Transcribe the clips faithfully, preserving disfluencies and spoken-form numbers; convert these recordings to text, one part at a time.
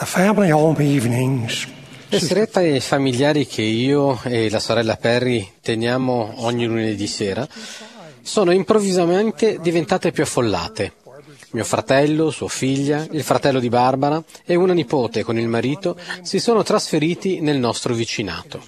The family home evenings. Le serate familiari che io e la sorella Perry teniamo ogni lunedì sera sono improvvisamente diventate più affollate. Mio fratello, sua figlia, il fratello di Barbara e una nipote con il marito si sono trasferiti nel nostro vicinato.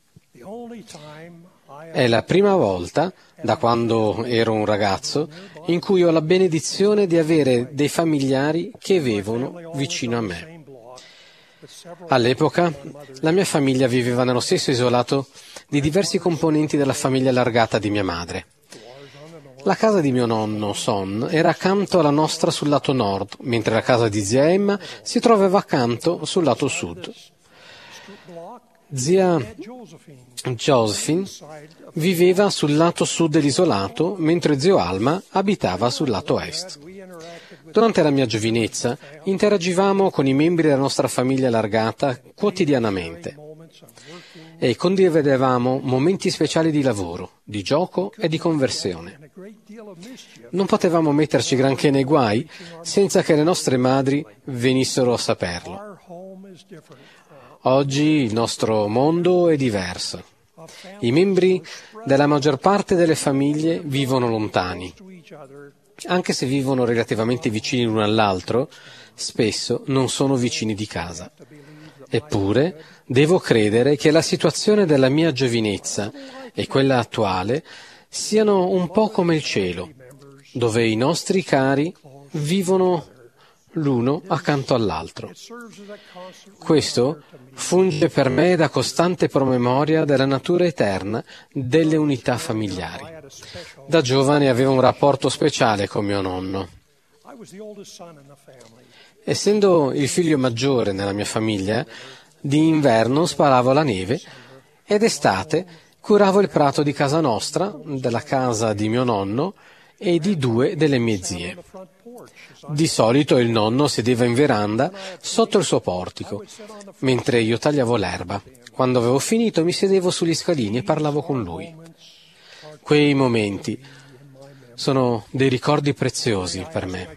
È la prima volta, da quando ero un ragazzo, in cui ho la benedizione di avere dei familiari che vivono vicino a me. All'epoca, la mia famiglia viveva nello stesso isolato di diversi componenti della famiglia allargata di mia madre. La casa di mio nonno, Son, era accanto alla nostra sul lato nord, mentre la casa di zia Emma si trovava accanto sul lato sud. Zia Josephine viveva sul lato sud dell'isolato, mentre zio Alma abitava sul lato est. Durante la mia giovinezza interagivamo con i membri della nostra famiglia allargata quotidianamente e condividevamo momenti speciali di lavoro, di gioco e di conversione. Non potevamo metterci granché nei guai senza che le nostre madri venissero a saperlo. Oggi il nostro mondo è diverso. I membri della maggior parte delle famiglie vivono lontani. Anche se vivono relativamente vicini l'uno all'altro, spesso non sono vicini di casa. Eppure, devo credere che la situazione della mia giovinezza e quella attuale siano un po' come il cielo, dove i nostri cari vivono l'uno accanto all'altro. Questo funge per me da costante promemoria della natura eterna delle unità familiari. Da giovane avevo un rapporto speciale con mio nonno. Essendo il figlio maggiore nella mia famiglia, di inverno sparavo la neve ed d'estate curavo il prato di casa nostra, della casa di mio nonno e di due delle mie zie. Di solito il nonno sedeva in veranda sotto il suo portico, mentre io tagliavo l'erba. Quando avevo finito mi sedevo sugli scalini e parlavo con lui. Quei momenti sono dei ricordi preziosi per me.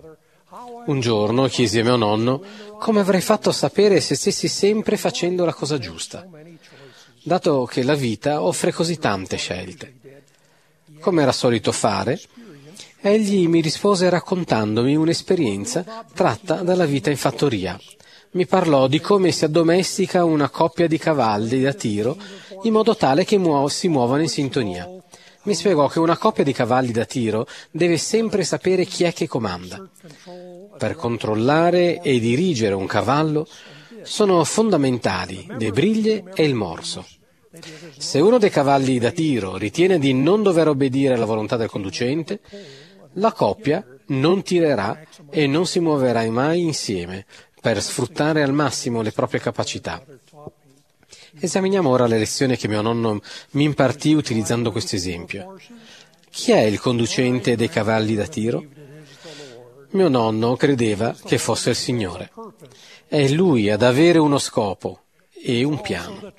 Un giorno chiesi a mio nonno come avrei fatto a sapere se stessi sempre facendo la cosa giusta, dato che la vita offre così tante scelte. Come era solito fare, egli mi rispose raccontandomi un'esperienza tratta dalla vita in fattoria. Mi parlò di come si addomestica una coppia di cavalli da tiro in modo tale che muo- si muovano in sintonia. Mi spiegò che una coppia di cavalli da tiro deve sempre sapere chi è che comanda. Per controllare e dirigere un cavallo sono fondamentali le briglie e il morso. Se uno dei cavalli da tiro ritiene di non dover obbedire alla volontà del conducente, la coppia non tirerà e non si muoverà mai insieme per sfruttare al massimo le proprie capacità. Esaminiamo ora le lezioni che mio nonno mi impartì utilizzando questo esempio. Chi è il conducente dei cavalli da tiro? Mio nonno credeva che fosse il Signore. È Lui ad avere uno scopo e un piano.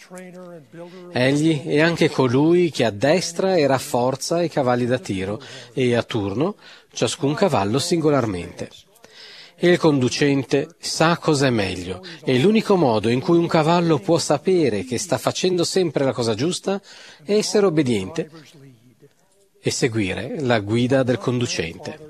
Egli è anche colui che addestra e rafforza i cavalli da tiro e a turno ciascun cavallo singolarmente. Il conducente sa cosa è meglio e l'unico modo in cui un cavallo può sapere che sta facendo sempre la cosa giusta è essere obbediente e seguire la guida del conducente.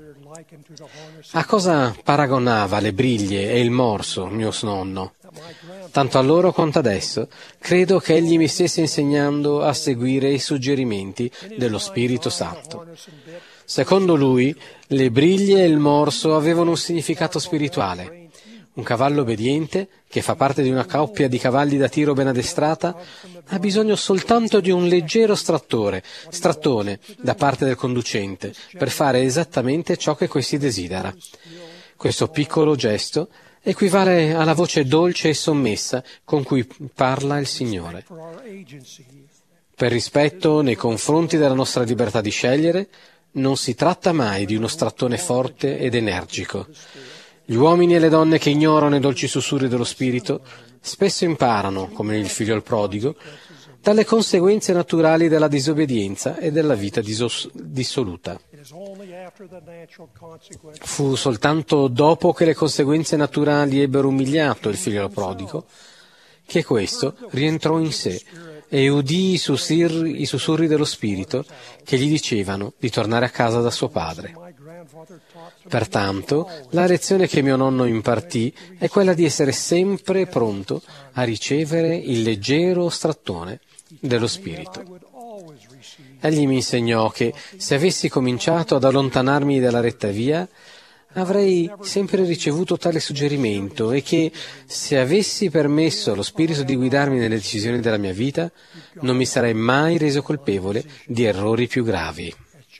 A cosa paragonava le briglie e il morso mio nonno? Tanto allora quanto adesso, credo che egli mi stesse insegnando a seguire i suggerimenti dello Spirito Santo. Secondo lui, le briglie e il morso avevano un significato spirituale. Un cavallo obbediente, che fa parte di una coppia di cavalli da tiro ben addestrata, ha bisogno soltanto di un leggero strattore, strattone da parte del conducente per fare esattamente ciò che questi desidera. Questo piccolo gesto equivale alla voce dolce e sommessa con cui parla il Signore. Per rispetto nei confronti della nostra libertà di scegliere, non si tratta mai di uno strattone forte ed energico. Gli uomini e le donne che ignorano i dolci sussurri dello Spirito spesso imparano, come il figlio al prodigo, dalle conseguenze naturali della disobbedienza e della vita disos- dissoluta. Fu soltanto dopo che le conseguenze naturali ebbero umiliato il figlio prodigo che questo rientrò in sé e udì i sussurri, i sussurri dello spirito che gli dicevano di tornare a casa da suo padre. Pertanto, la lezione che mio nonno impartì è quella di essere sempre pronto a ricevere il leggero strattone dello spirito. Egli mi insegnò che se avessi cominciato ad allontanarmi dalla retta via, avrei sempre ricevuto tale suggerimento e che se avessi permesso allo spirito di guidarmi nelle decisioni della mia vita, non mi sarei mai reso colpevole di errori più gravi.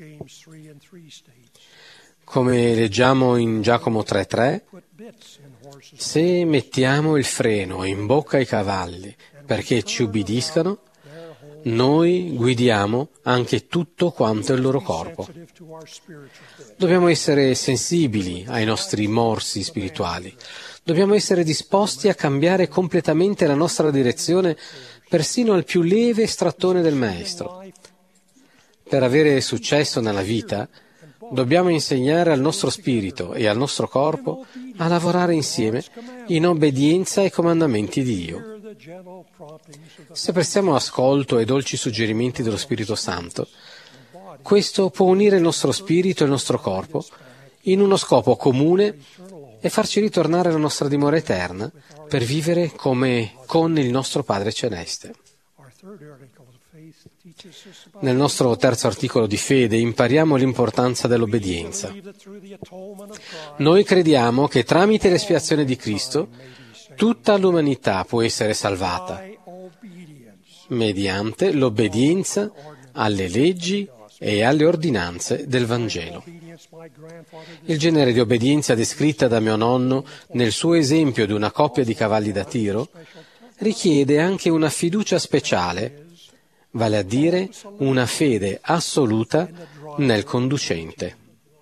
Come leggiamo in Giacomo tre tre, se mettiamo il freno in bocca ai cavalli perché ci ubbidiscano, noi guidiamo anche tutto quanto il loro corpo. Dobbiamo essere sensibili ai nostri morsi spirituali. Dobbiamo essere disposti a cambiare completamente la nostra direzione persino al più lieve strattone del Maestro. Per avere successo nella vita, dobbiamo insegnare al nostro spirito e al nostro corpo a lavorare insieme in obbedienza ai comandamenti di Dio. Se prestiamo ascolto ai dolci suggerimenti dello Spirito Santo, questo può unire il nostro spirito e il nostro corpo in uno scopo comune e farci ritornare alla nostra dimora eterna per vivere come con il nostro Padre Celeste. Nel nostro terzo articolo di fede impariamo l'importanza dell'obbedienza. Noi crediamo che tramite l'espiazione di Cristo tutta l'umanità può essere salvata mediante l'obbedienza alle leggi e alle ordinanze del Vangelo. Il genere di obbedienza descritta da mio nonno nel suo esempio di una coppia di cavalli da tiro richiede anche una fiducia speciale, vale a dire una fede assoluta nel conducente.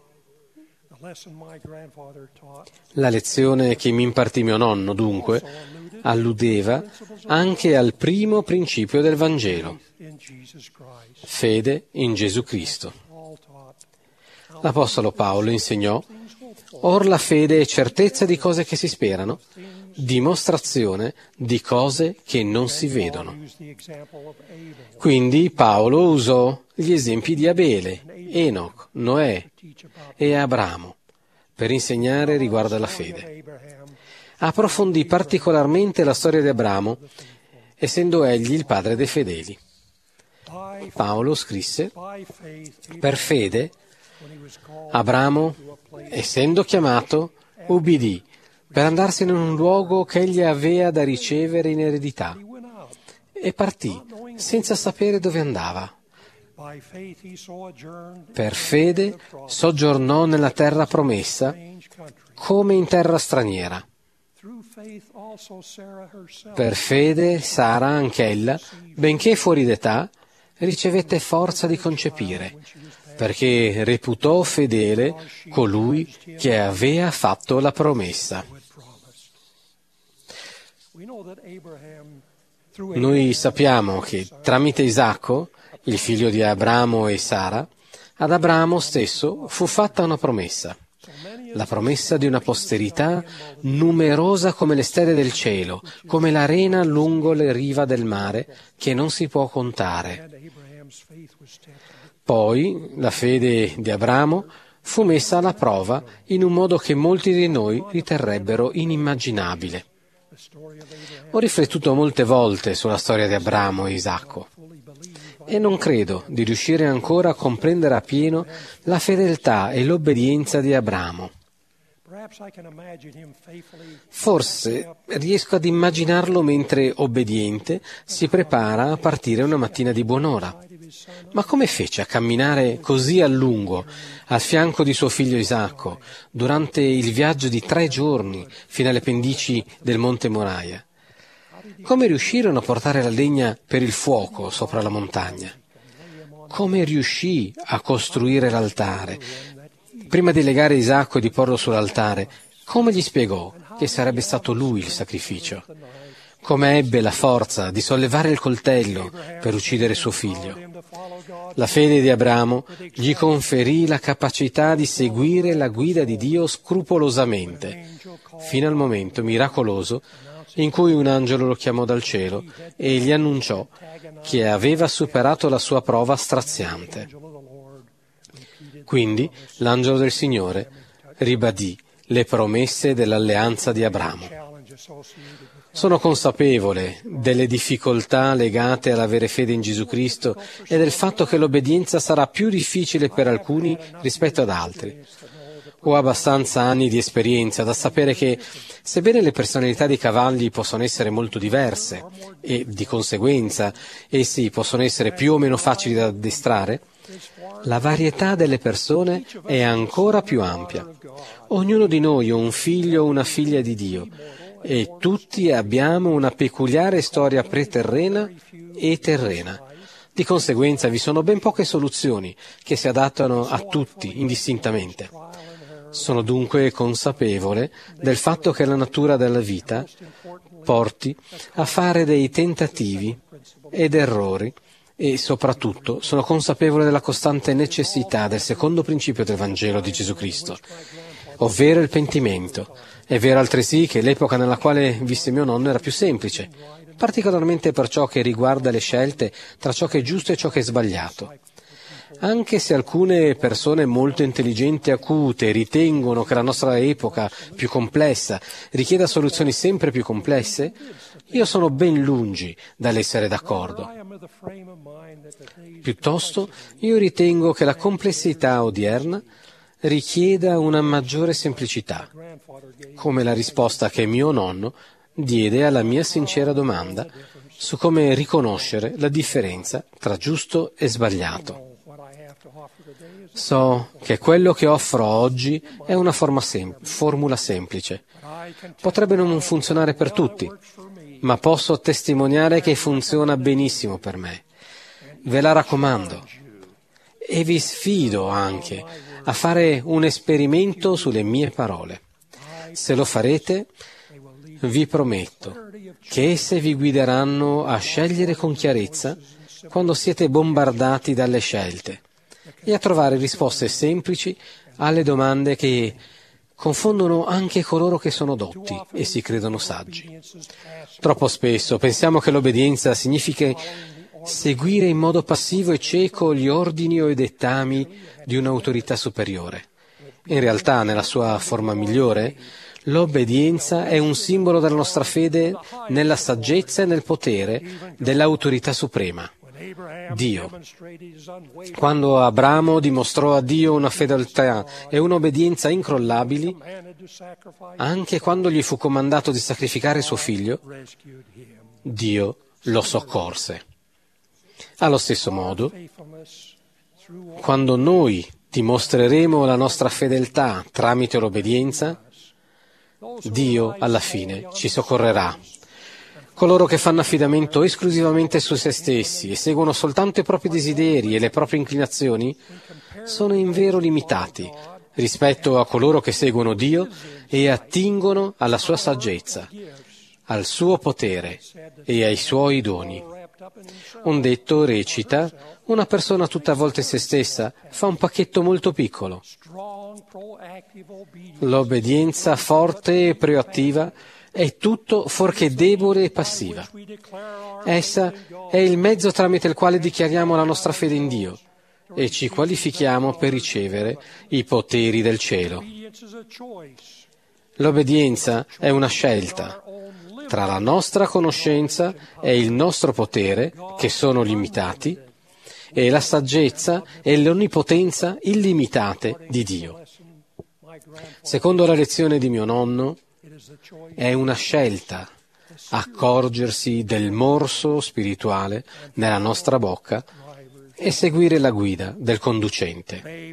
La lezione che mi impartì mio nonno, dunque, alludeva anche al primo principio del Vangelo, fede in Gesù Cristo. L'Apostolo Paolo insegnò: «Or la fede è certezza di cose che si sperano, dimostrazione di cose che non si vedono». Quindi Paolo usò gli esempi di Abele, Enoch, Noè e Abramo per insegnare riguardo alla fede. Approfondì particolarmente la storia di Abramo, essendo egli il padre dei fedeli. Paolo scrisse: «Per fede Abramo, essendo chiamato, ubbidì per andarsene in un luogo che egli aveva da ricevere in eredità, e partì senza sapere dove andava. Per fede soggiornò nella terra promessa come in terra straniera. Per fede Sara anch'ella, benché fuori d'età, ricevette forza di concepire, perché reputò fedele colui che aveva fatto la promessa». Noi sappiamo che tramite Isacco, il figlio di Abramo e Sara, ad Abramo stesso fu fatta una promessa, la promessa di una posterità numerosa come le stelle del cielo, come l'arena lungo le riva del mare, che non si può contare. Poi la fede di Abramo fu messa alla prova in un modo che molti di noi riterrebbero inimmaginabile. Ho riflettuto molte volte sulla storia di Abramo e Isacco e non credo di riuscire ancora a comprendere appieno la fedeltà e l'obbedienza di Abramo. Forse riesco ad immaginarlo mentre, obbediente, si prepara a partire una mattina di buon'ora. Ma come fece a camminare così a lungo al fianco di suo figlio Isacco durante il viaggio di tre giorni fino alle pendici del Monte Moriah? Come riuscirono a portare la legna per il fuoco sopra la montagna? Come riuscì a costruire l'altare? Prima di legare Isacco e di porlo sull'altare, come gli spiegò che sarebbe stato lui il sacrificio? Come ebbe la forza di sollevare il coltello per uccidere suo figlio? La fede di Abramo gli conferì la capacità di seguire la guida di Dio scrupolosamente, fino al momento miracoloso in cui un angelo lo chiamò dal cielo e gli annunciò che aveva superato la sua prova straziante. Quindi l'angelo del Signore ribadì le promesse dell'alleanza di Abramo. Sono consapevole delle difficoltà legate all'avere fede in Gesù Cristo e del fatto che l'obbedienza sarà più difficile per alcuni rispetto ad altri. Ho abbastanza anni di esperienza da sapere che, sebbene le personalità dei cavalli possono essere molto diverse e, di conseguenza, essi possono essere più o meno facili da addestrare, la varietà delle persone è ancora più ampia. Ognuno di noi è un figlio o una figlia di Dio e tutti abbiamo una peculiare storia preterrena e terrena. Di conseguenza vi sono ben poche soluzioni che si adattano a tutti indistintamente. Sono dunque consapevole del fatto che la natura della vita porti a fare dei tentativi ed errori e soprattutto sono consapevole della costante necessità del secondo principio del Vangelo di Gesù Cristo, ovvero il pentimento. È vero altresì che l'epoca nella quale visse mio nonno era più semplice, particolarmente per ciò che riguarda le scelte tra ciò che è giusto e ciò che è sbagliato. Anche se alcune persone molto intelligenti e acute ritengono che la nostra epoca più complessa richieda soluzioni sempre più complesse, io sono ben lungi dall'essere d'accordo. Piuttosto, io ritengo che la complessità odierna richieda una maggiore semplicità, come la risposta che mio nonno diede alla mia sincera domanda su come riconoscere la differenza tra giusto e sbagliato. So che quello che offro oggi è una forma sem- formula semplice. Potrebbe non funzionare per tutti, ma posso testimoniare che funziona benissimo per me. Ve la raccomando e vi sfido anche a fare un esperimento sulle mie parole. Se lo farete, vi prometto che esse vi guideranno a scegliere con chiarezza quando siete bombardati dalle scelte e a trovare risposte semplici alle domande che confondono anche coloro che sono dotti e si credono saggi. Troppo spesso pensiamo che l'obbedienza significhi seguire in modo passivo e cieco gli ordini o i dettami di un'autorità superiore. In realtà, nella sua forma migliore, l'obbedienza è un simbolo della nostra fede nella saggezza e nel potere dell'autorità suprema, Dio. Quando Abramo dimostrò a Dio una fedeltà e un'obbedienza incrollabili, anche quando gli fu comandato di sacrificare suo figlio, Dio lo soccorse. Allo stesso modo, quando noi dimostreremo la nostra fedeltà tramite l'obbedienza, Dio alla fine ci soccorrerà. Coloro che fanno affidamento esclusivamente su se stessi e seguono soltanto i propri desideri e le proprie inclinazioni sono in vero limitati rispetto a coloro che seguono Dio e attingono alla sua saggezza, al suo potere e ai suoi doni. Un detto recita: una persona tutta avvolta in se stessa fa un pacchetto molto piccolo. L'obbedienza forte e proattiva è tutto fuorché debole e passiva. Essa è il mezzo tramite il quale dichiariamo la nostra fede in Dio e ci qualifichiamo per ricevere i poteri del cielo. L'obbedienza è una scelta tra la nostra conoscenza e il nostro potere, che sono limitati, e la saggezza e l'onnipotenza illimitate di Dio. Secondo la lezione di mio nonno, è una scelta accorgersi del morso spirituale nella nostra bocca e seguire la guida del conducente.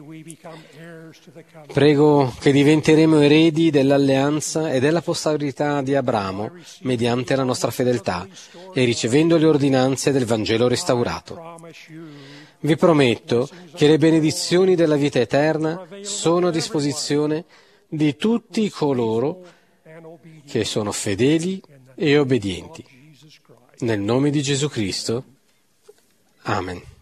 Prego che diventeremo eredi dell'alleanza e della posterità di Abramo mediante la nostra fedeltà e ricevendo le ordinanze del Vangelo restaurato. Vi prometto che le benedizioni della vita eterna sono a disposizione di tutti coloro che sono fedeli e obbedienti. Nel nome di Gesù Cristo. Amen.